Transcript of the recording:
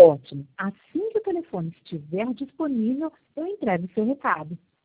Ótimo. Assim que o telefone estiver disponível, eu entrego o seu recado.